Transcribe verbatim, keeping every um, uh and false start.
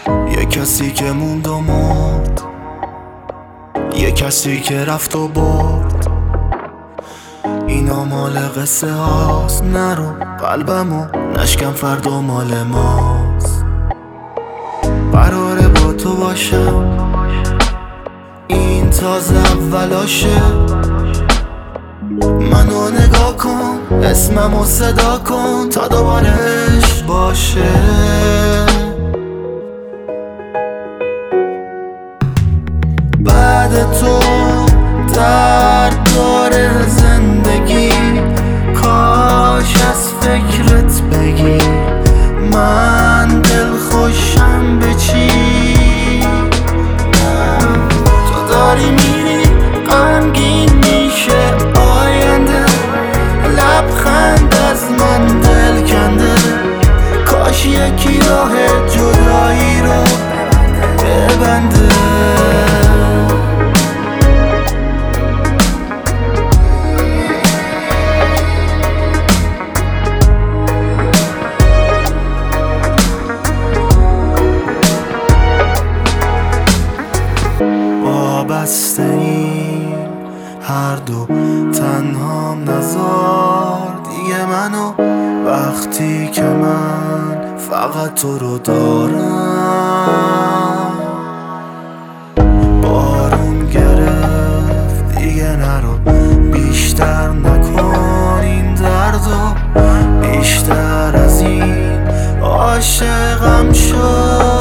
یه کسی که موند و مرد، یه کسی که رفت و برد. اینا مال قصه هاست، نرو قلبمو نشکن، فردا مال ماست. قراره با تو باشم، این تازه اولاشه. منو نگاه کن، اسممو صدا کن تا دوبارش باشه. بعد تو درد داره زندگی، کاش از فکرت بگی من دل خوشم به چی. تو داری میری غمگین میشه آینده، لبخند از من دل کنده. کاش یکی راه جدایی رو ببنده. وابسته ایم هر دو، تنها نذار دیگه منو، وقتی که من فقط تو رو دارم. بارون گرفت دیگه نرو، بیشتر نکن این دردو، بیشتر از این عاشقم شد.